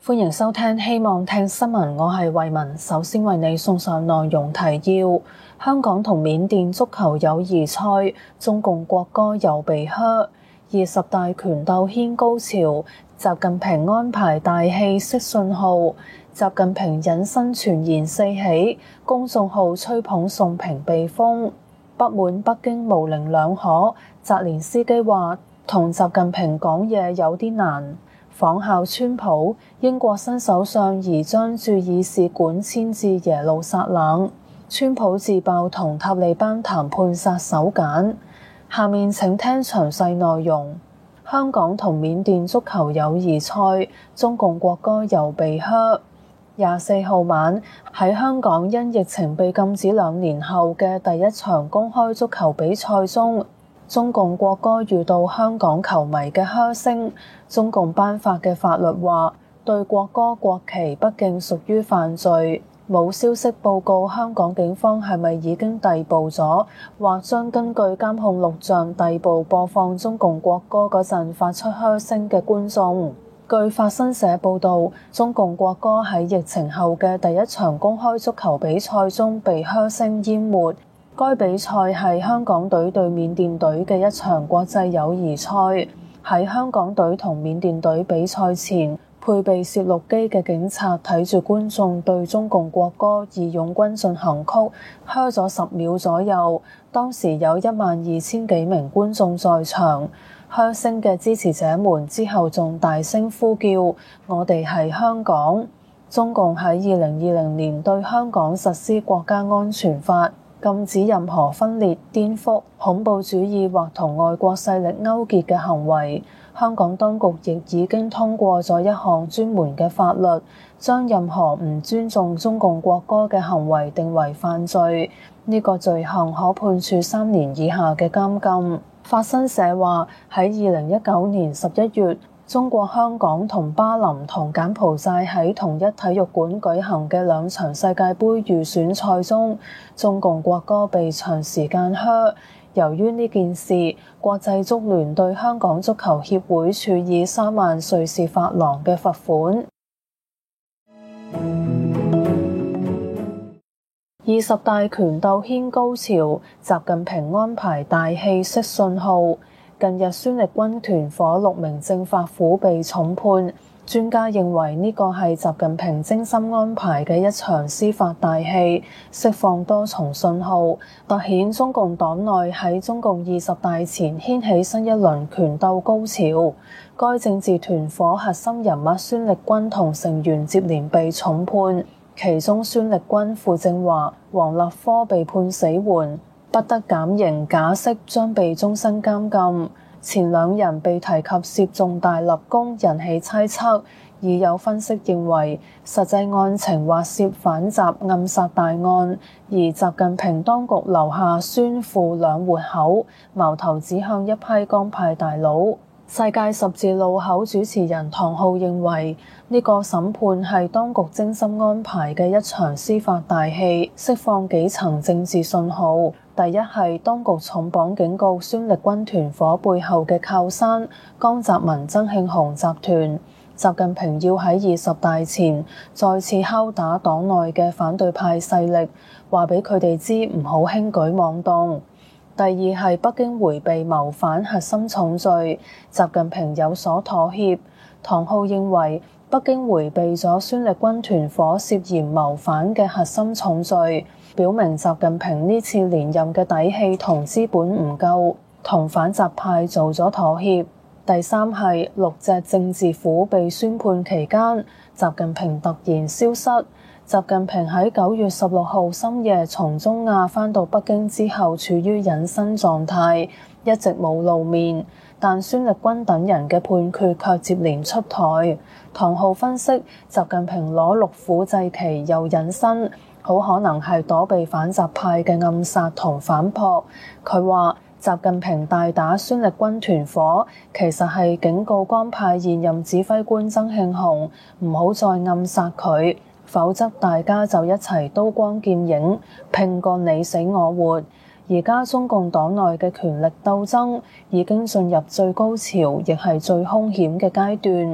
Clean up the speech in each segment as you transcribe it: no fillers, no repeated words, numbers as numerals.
歡迎收聽希望聽新聞，我係慧雯。首先為你送上內容提要：香港同緬甸足球友誼賽，中共國歌又被噓；20大拳鬥掀高潮，習近平安排大戲釋信號；習近平隱身傳言四起，公眾號吹捧宋平被封；不滿北京模棱兩可，澤連斯基話同習近平講嘢有啲難。仿效川普，英國新首相擬將駐以使館遷至耶路撒冷。川普自爆同塔利班談判殺手鐧。下面請聽詳細內容。香港同緬甸足球友誼賽，中共國歌又被噓。24號晚喺香港因疫情被禁止2年後嘅第一場公開足球比賽中，中共國歌遇到香港球迷嘅噓聲。中共頒發嘅法律話，對國歌國旗不敬屬於犯罪。冇消息報告香港警方係咪已經逮捕咗，或將根據監控錄像逮捕播放中共國歌嗰陣發出噓聲嘅觀眾。據法新社報導，中共國歌喺疫情後嘅第一場公開足球比賽中被噓聲淹沒。該比賽係香港隊對緬甸隊嘅一場國際友誼賽。喺香港隊同緬甸隊比賽前，配備攝錄機嘅警察睇住觀眾對中共國歌義勇軍進行曲噓咗10秒左右。當時有12000幾名觀眾在場，噓聲嘅支持者們之後仲大聲呼叫：我哋係香港。中共喺2020年對香港實施國家安全法，禁止任何分裂、顛覆、恐怖主義或同外國勢力勾結嘅行為。香港當局亦已經通過咗一項專門嘅法律，將任何唔尊重中共國歌嘅行為定為犯罪。呢個罪行可判處3年以下嘅監禁。法新社話喺2019年11月，中國香港同巴林同柬埔寨喺同一體育館舉行嘅2場世界盃預選賽中，中共國歌被長時間噓。由於呢件事，國際足聯對香港足球協會處以3萬瑞士法郎嘅罰款。20大拳鬥掀高潮，習近平安排大戲釋信號。近日孫力軍團伙6名政法府被重判，專家認為呢個係習近平精心安排嘅一場司法大戲，釋放多重信號，凸顯中共黨內喺中共20大前掀起新一輪拳鬥高潮。該政治團伙核心人物孫力軍同成員接連被重判，其中孫力軍、傅政華、黃立科被判死緩，不得減刑假釋，將被終身監禁。前2人被提及涉重大立功，引起猜測，已有分析認為實際案情或涉反習暗殺大案，而習近平當局留下孫傅2活口，矛頭指向一批江派大佬。世界十字路口主持人唐浩認為，呢個審判係當局精心安排嘅一場司法大戲，釋放幾層政治信號。第一係當局重磅警告孫力軍團伙背後嘅靠山江澤民、曾慶紅集團，習近平要喺20大前再次敲打黨內嘅反對派勢力，話俾佢哋知唔好輕舉妄動。第二係北京迴避謀反核心重罪，習近平有所妥協。唐浩認為北京迴避咗孫力軍團伙涉嫌謀反嘅核心重罪，表明習近平呢次連任嘅底氣同資本唔夠，同反習派做咗妥協。第三係6隻政治府被宣判期間，習近平突然消失。習近平喺9月16號深夜從中亞返到北京之後，處於隱身狀態，一直冇露面。但孫力軍等人嘅判決卻接連出台。唐浩分析，習近平攞6府祭旗又隱身，好可能係躲避反習派嘅暗殺同反撲。佢話習近平大打孫力軍團伙，其實係警告江派現任指揮官曾慶紅唔好再暗殺佢，否則大家就一齊刀光劍影，拼個你死我活。而家中共黨內嘅權力鬥爭已經進入最高潮，亦係最兇險嘅階段。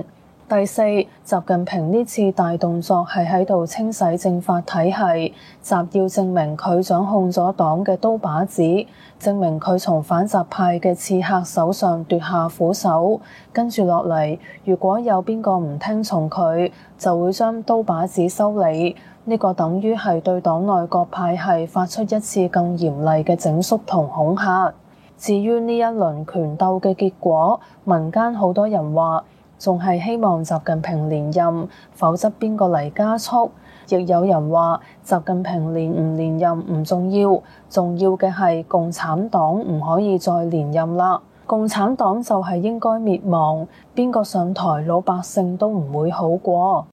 第四，習近平呢次大動作係喺度清洗政法體系，習要證明佢掌控咗黨嘅刀把子，證明佢從反習派嘅刺客手上奪下虎手。跟住落嚟，如果有邊個唔聽從佢，就會將刀把子修理。呢個等於係對黨內各派系發出一次更嚴厲嘅整肅同恐嚇。至於呢一輪權鬥嘅結果，民間好多人話仲係希望習近平連任，否則邊個嚟加速？亦有人話習近平連唔連任唔重要，重要嘅係共產黨唔可以再連任啦。共產黨就係應該滅亡，邊個上台老百姓都唔會好過。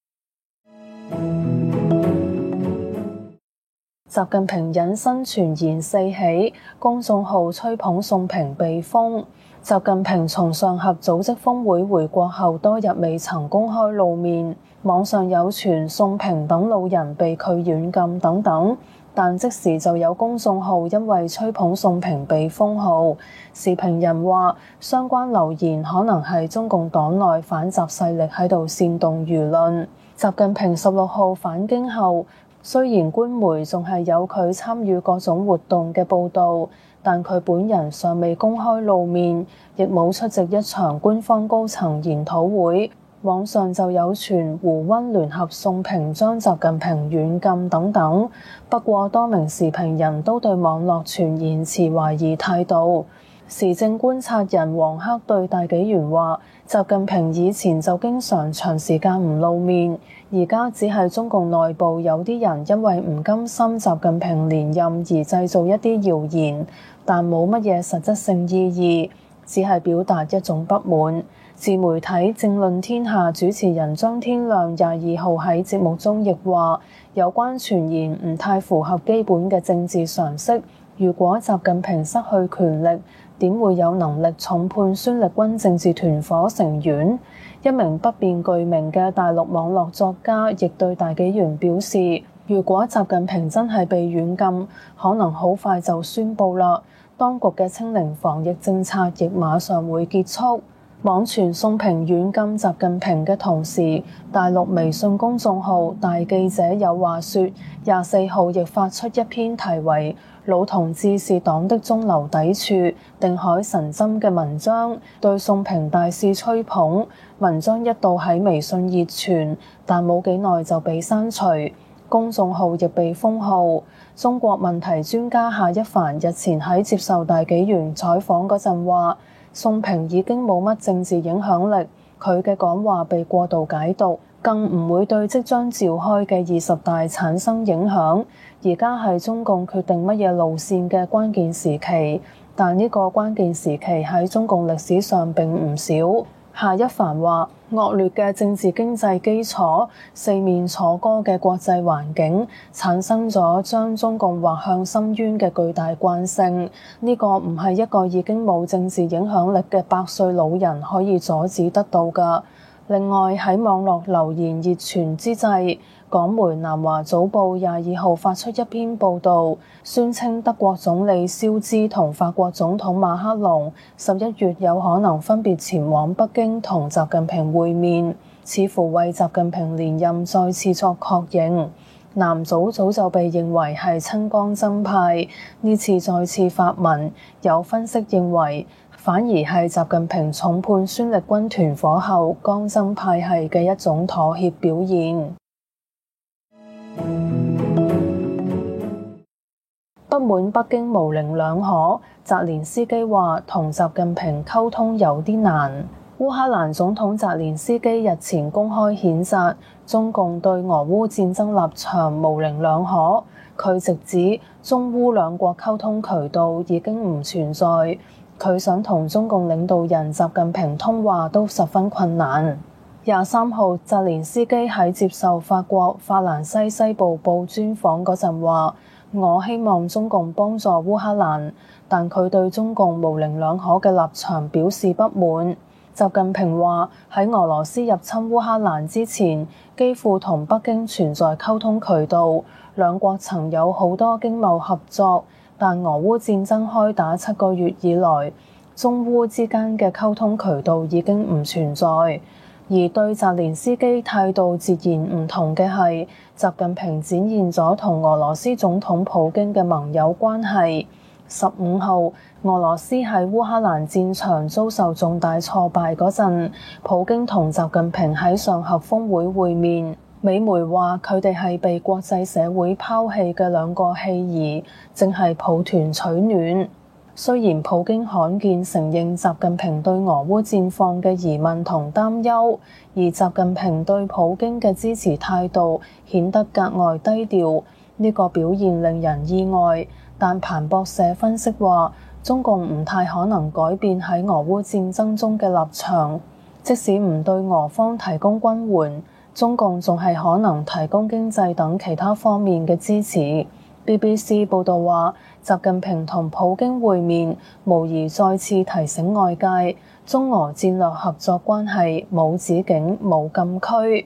習近平引申傳言四起，公眾號吹捧宋平被封。習近平從上合組織峰會回國後多日未曾公開露面，網上有傳宋平等老人被拒軟禁等等，但即時就有公眾號因為吹捧宋平被封號。時評人話，相關留言可能係中共黨內反習勢力喺度煽動輿論。習近平16號返京後，雖然官媒仲係有佢參與各種活動嘅報導，但佢本人尚未公開露面，亦冇出席一場官方高層研討會。網上就有傳胡溫聯合宋平將習近平軟禁等等。不過多名時評人都對網絡傳言持懷疑態度。時政觀察人黃克對大紀元話，習近平以前就經常長時間唔露面，而家只係中共內部有啲人因為唔甘心習近平連任而製造一啲謠言，但冇乜嘢實質性意義，只係表達一種不滿。自媒體政論天下主持人張天亮22號喺節目中亦話，有關傳言唔太符合基本嘅政治常識。如果習近平失去權力，點會有能力重判孫力軍政治團夥成員？一名不便具名嘅大陸網絡作家亦對大紀元表示，如果習近平真係被軟禁，可能好快就宣佈啦，當局嘅清零防疫政策亦馬上會結束。網傳宋平軟禁習近平嘅同時，大陸微信公眾號大記者有話說24號亦發出一篇題為老同志是黨的中流砥柱、定海神針嘅文章，對宋平大肆吹捧。文章一度喺微信熱傳，但冇幾耐就被刪除，公眾號亦被封號。中國問題專家夏一帆日前喺接受大紀元採訪嗰陣話，宋平已經冇乜政治影響力，佢嘅講話被過度解讀，更唔會對即將召開嘅20大產生影響。而家係中共決定乜嘢路線嘅關鍵時期，但呢個關鍵時期喺中共歷史上並唔少。夏一帆話，惡劣嘅政治經濟基礎、四面楚歌嘅國際環境，產生咗將中共劃向深淵嘅巨大慣性。呢個唔係一個已經冇政治影響力嘅百歲老人可以阻止得到㗎。另外喺網絡留言熱傳之際，港媒南華早報22號發出一篇報導，宣稱德國總理肖茲同法國總統馬克龍11月有可能分別前往北京同習近平會面，似乎為習近平連任再次作確認。南早就被認為係親江真派，呢次再次發文，有分析認為反而係習近平重判孫力軍團夥後江真派系嘅一種妥協表現。不滿北京模棱兩可，澤連斯基話同習近平溝通有啲難。烏克蘭總統澤連斯基日前公開譴責中共對俄烏戰爭立場模棱兩可，佢直指中烏兩國溝通渠道已經唔存在，佢想同中共領導人習近平通話都十分困難。23號，澤連斯基喺接受法國法蘭西西部報專訪嗰陣話，我希望中共幫助烏克蘭，但佢對中共模棱兩可嘅立場表示不滿。習近平話喺俄羅斯入侵烏克蘭之前，幾乎同北京存在溝通渠道，兩國曾有好多經貿合作，但俄烏戰爭開打7個月以來，中烏之間嘅溝通渠道已經唔存在。 而對澤連斯基態度截然唔同嘅係，習近平展現咗同俄羅斯總統普京嘅盟友關係。15號，俄羅斯喺烏克蘭戰場遭受重大挫敗嗰陣，普京同習近平喺上合峰會會面。美媒話佢哋係被國際社會拋棄嘅兩個棄兒，正係抱團取暖。雖然普京罕見承認習近平對俄烏戰況嘅疑問同擔憂，而習近平對普京嘅支持態度顯得格外低調，呢個表現令人意外。但彭博社分析話，中共唔太可能改變喺俄烏戰爭中嘅立場，即使唔對俄方提供軍援，中共仲係可能提供經濟等其他方面嘅支持。BBC 報導話，習近平同普京會面，無疑再次提醒外界，中俄戰略合作關係冇止境、冇禁區。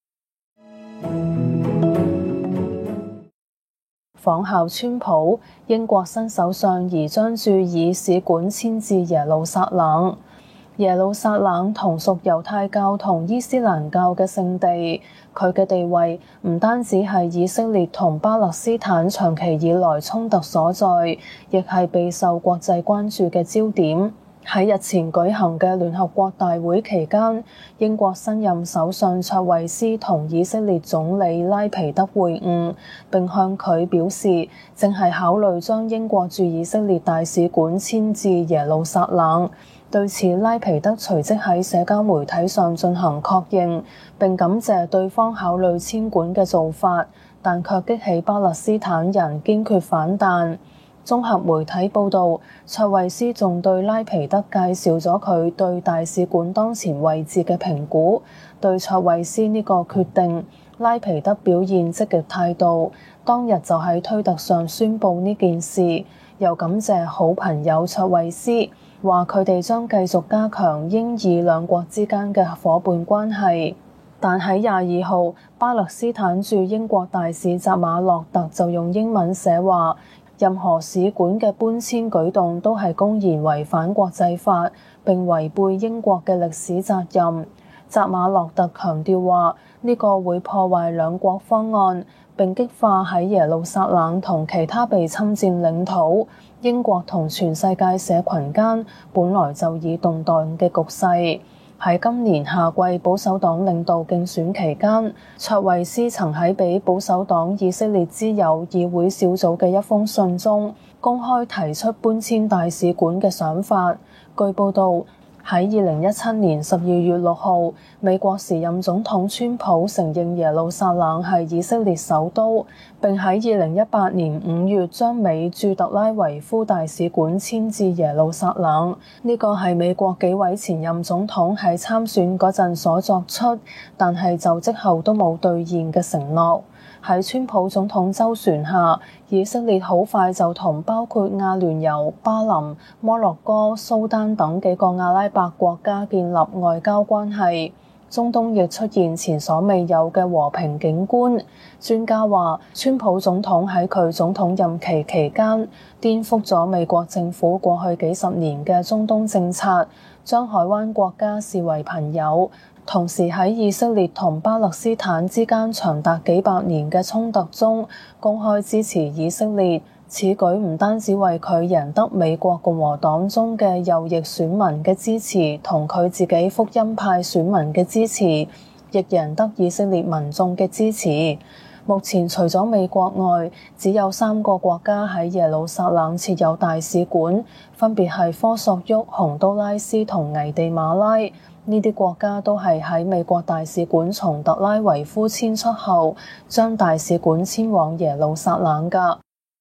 仿效川普，英國新首相擬將駐以使館遷至耶路撒冷。耶路撒冷同屬猶太教同伊斯蘭教嘅聖地，佢嘅地位唔單止係以色列同巴勒斯坦長期以來衝突所在，亦係備受國際關注嘅焦點。喺日前舉行嘅聯合國大會期間，英國新任首相卓慧思同以色列總理拉皮德會晤，並向佢表示正係考慮將英國駐以色列大使館遷至耶路撒冷。對此，拉皮德隨即喺社交媒體上進行確認，並感謝對方考慮遷館嘅做法，但卻激起巴勒斯坦人堅決反彈。綜合媒體報導，卓慧思仲對拉皮德介紹咗佢對大使館當前位置嘅評估。對卓慧思呢個決定，拉皮德表現積極態度，當日就喺推特上宣布呢件事，又感謝好朋友卓慧思，話佢哋將繼續加強英以兩國之間嘅夥伴關係。但喺22號，巴勒斯坦駐英國大使扎馬洛特就用英文寫話，任何使館嘅搬遷舉動都係公然違反國際法，並違背英國嘅歷史責任。扎馬洛特強調話，呢個會破壞兩國方案，並激化喺耶路撒冷同其他被侵佔領土、英國同全世界社群間本來就已動盪嘅局勢。喺今年夏季保守黨領導競選期間，卓慧思曾喺俾保守黨以色列之友議會小組嘅一封信中，公開提出搬遷大使館嘅想法。據報導，喺2017年12月6號，美國時任總統川普承認耶路撒冷係以色列首都，並喺2018年5月將美駐特拉維夫大使館遷至耶路撒冷。呢個係美國幾位前任總統喺參選嗰陣所作出，但係就職後都冇兌現嘅承諾。喺川普總統周旋下，以色列好快就同包括阿聯酋、巴林、摩洛哥、蘇丹等幾個阿拉伯國家建立外交關係。中東亦出現前所未有嘅和平景觀。專家話，川普總統喺佢總統任期期間，顛覆咗美國政府過去幾十年嘅中東政策，將海灣國家視為朋友。同時喺以色列同巴勒斯坦之間長達幾百年嘅衝突中，公開支持以色列。此舉唔單止為佢贏得美國共和黨中嘅右翼選民嘅支持，同佢自己福音派選民嘅支持，亦贏得以色列民眾嘅支持。目前除咗美國外，只有3個國家喺耶路撒冷設有大使館，分別係科索沃、洪都拉斯同危地馬拉。呢啲國家都係喺美國大使館從特拉維夫遷出後，將大使館遷往耶路撒冷㗎。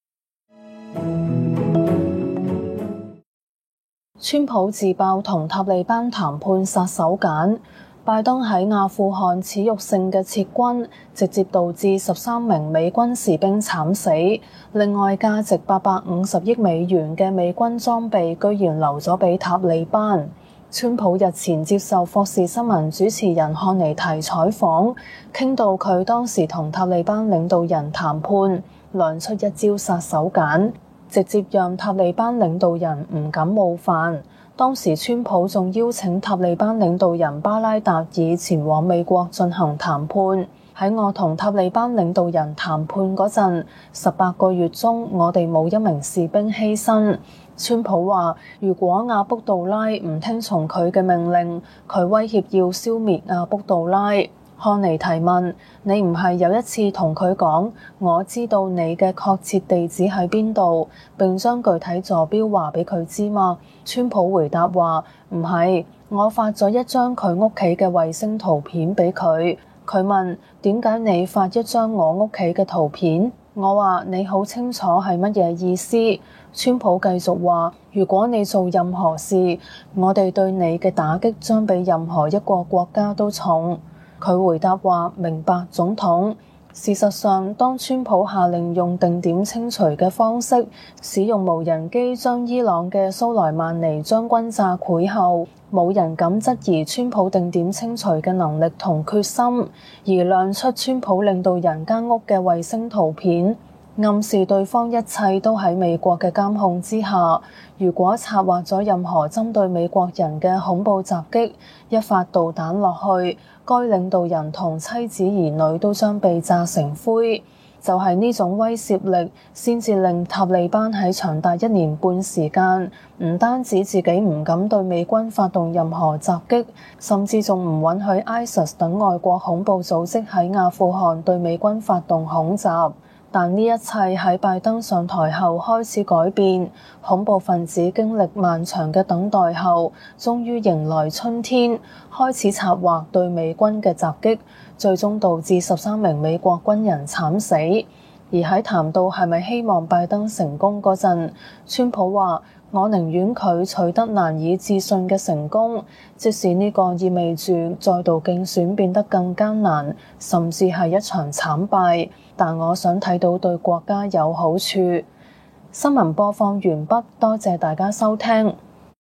川普自爆同塔利班談判殺手鐧，拜登喺阿富汗恥辱性嘅撤軍，直接導致13名美軍士兵慘死。另外，價值850億美元嘅美軍裝備居然留咗俾塔利班。川普日前接受霍士新聞主持人漢尼提採訪，傾到佢當時同塔利班領導人談判，亮出一招殺手鐧，直接讓塔利班領導人唔敢冒犯。 當時川普仲邀請塔利班領導人巴拉達爾前往美國進行談判。喺我同塔利班領導人談判嗰陣，18個月中我哋冇一名士兵犧牲。川普話：如果阿卜杜拉唔聽從佢嘅命令，佢威脅要消滅阿卜杜拉。漢尼提問：你唔係有一次同佢講，我知道你嘅確切地址喺邊度，並將具體坐標話俾佢知嗎？川普回答話：唔係，我發咗一張佢屋企嘅衛星圖片俾佢。佢問：點解你發一張我屋企嘅圖片？我話：你好清楚係乜嘢意思。川普繼續話：如果你做任何事，我哋對你嘅打擊將比任何一個國家都重。佢回答話：明白，總統。事實上，當川普下令用定點清除嘅方式使用無人機將伊朗嘅蘇萊曼尼將軍炸潰後，冇人敢質疑川普定點清除嘅能力同決心，而亮出川普領導人間屋嘅衛星圖片，暗示對方一切都喺美國嘅監控之下。如果策劃咗任何針對美國人嘅恐怖襲擊，一發導彈落去，該領導人同妻子兒女都將被炸成灰。就係呢種威懾力，先至令塔利班喺長達1年半時間，唔單止自己唔敢對美軍發動任何襲擊，甚至仲唔允許 ISIS 等外國恐怖組織喺阿富汗對美軍發動恐襲。但呢一切喺拜登上台後開始改變，恐怖分子經歷漫長嘅等待後，終於迎來春天，開始策劃對美軍嘅襲擊，最終導致13名美國軍人慘死。而喺談到係咪希望拜登成功嗰陣，川普話：我寧願佢取得難以置信嘅成功，即使呢個意味住再度競選變得更艱難，甚至係一場慘敗，但我想睇到對國家有好處。新聞播放完畢，多謝大家收聽。